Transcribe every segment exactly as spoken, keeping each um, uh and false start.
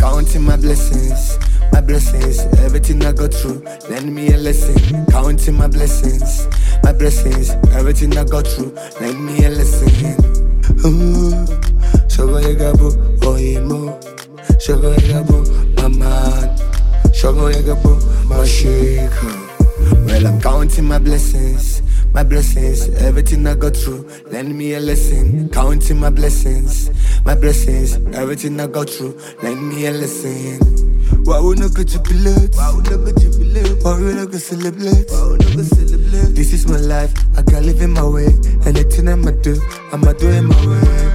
counting my blessings, my blessings. Everything I go through, lend me a lesson. Counting my blessings, my blessings. Everything I go through, lend me a lesson. Ooh, Shogo Yegabo, Oimo. Shogo Yegabo, my man. Shogo Yegabo, my shaker. Well, I'm counting my blessings, my blessings. Everything I go through, lend me a lesson. Counting my blessings, my blessings. Everything I go through, lend me a lesson. Why we not go jubilate? Why we not go jubilate? Why we not go celebrate? Why we not go celebrate? This is my life, I gotta live in my way. Anything I'ma do, I'ma do it my way.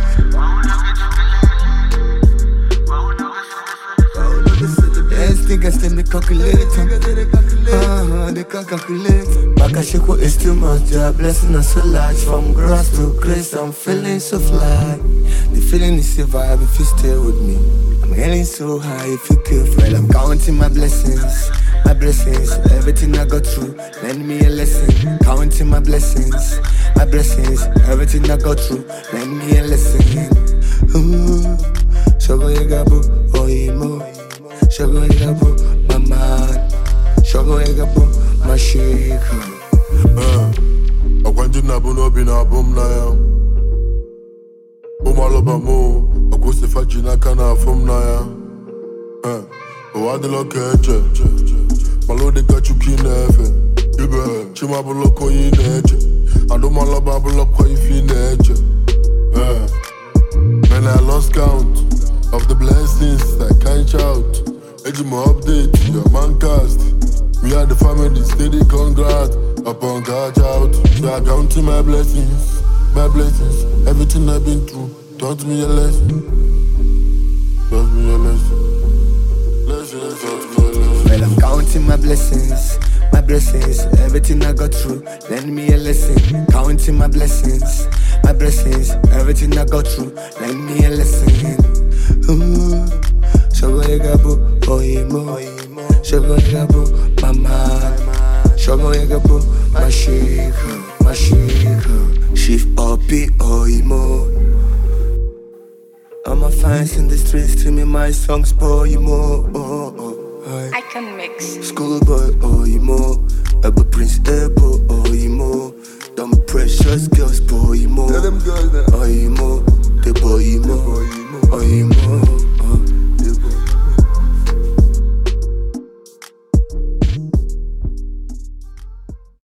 Yes, niggas tell me calculate. Uh-huh, they can't calculate. Makashiko is too much, the blessing is so large. From grass to grace, I'm feeling so fly. The feeling is a vibe if you stay with me. I'm getting so high if you care. Well, I'm counting my blessings, my blessings. Everything I go through, lend me a lesson. Counting my blessings, my blessings. Everything I go through, lend me a lesson. Ooh, Shogo Yegabo, Oimo. Shogo Yegabo, my man. Shogo Yegabo, my shaker. I want you to know be na boom na ya. Boom all over mo. I go se faji na kana from na ya. Eh, o adelo keche. Malo de got you kin efe. Ibe, chima bolo ko yin eche. Ando malo babolo ko ifi eche. Eh, when I lost count of the blessings I can't shout. Ejimo update, your man cast. We are the family, steady congrats. Upon catch out, so I counting my blessings, my blessings. Everything I've been through, taught me a lesson. Taught me a lesson. Lesson, taught me a lesson. Well, I'm counting my blessings, my blessings. Everything I go through, lend me a lesson. Counting my blessings, my blessings. Everything I go through, lend me a lesson. Ooh, Shogo Yegabo, Oimo. Shogo Yegabo, my man. Shogo Yegabo, my shaker, my shaker. Shift up it, Oimo. All my fans in the streets to me my songs, Oimo. Oh, oh, oh. I can mix. Schoolboy, Oimo. Ebo Prince Ebo, Oimo. Dumb precious girls, Oimo.